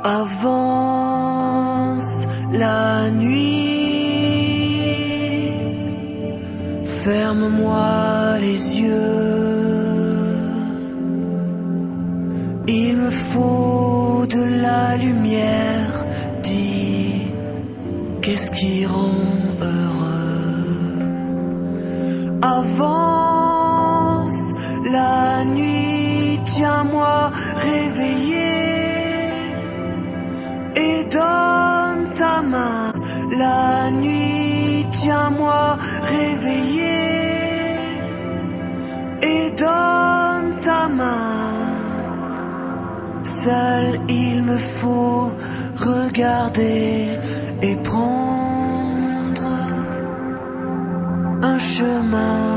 Avance la nuit, ferme-moi les yeux. Il me faut de la lumière, dis, qu'est-ce qui rend heureux? Avance la nuit, tiens-moi réveillé. Et donne ta main, la nuit, tiens-moi réveillé. Et donne ta main. Seul il me faut regarder et prendre un chemin.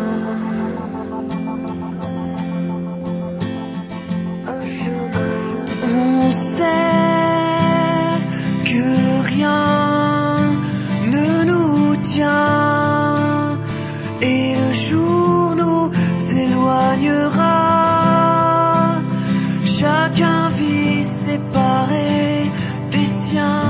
On sait que rien ne nous tient et le jour nous éloignera. Chacun vit séparé des siens.